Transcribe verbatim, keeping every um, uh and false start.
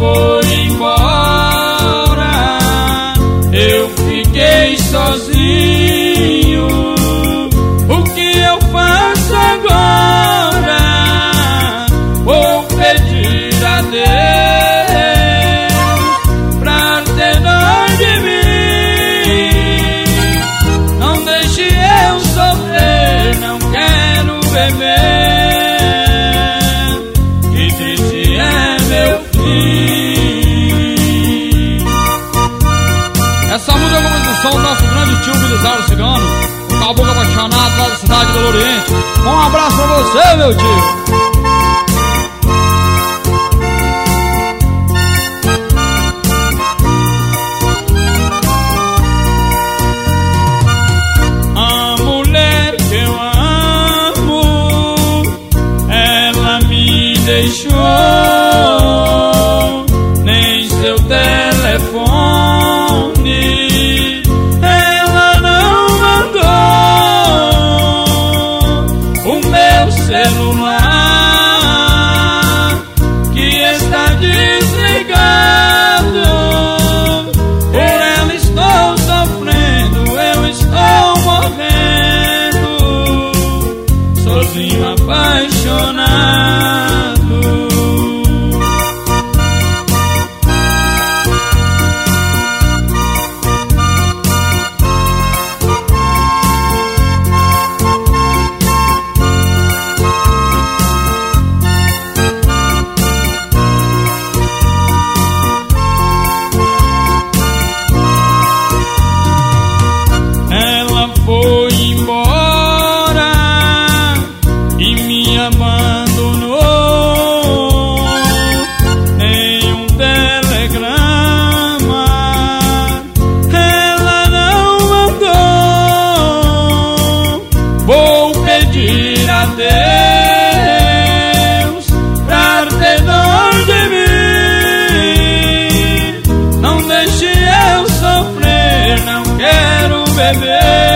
foi embora, eu fiquei sozinho. O que eu faço agora? Vou pedir a Deus pra ter dó de mim. Não deixe eu sofrer, não quero beber, que triste é meu fim. Essa música é uma composição do nosso grande tio Belisário Cigano, um caboclo apaixonado lá da cidade do Oriente. Um abraço pra você, meu tio. Deixou, nem seu telefone ela não mandou. O meu celular que está desligado, por ela estou sofrendo, eu estou morrendo, sozinho apaixonado. Foi embora e me abandonou. Em um telegrama ela não mandou. Vou pedir a Deus pra ter dó de mim. Não deixe eu sofrer, não quero beber,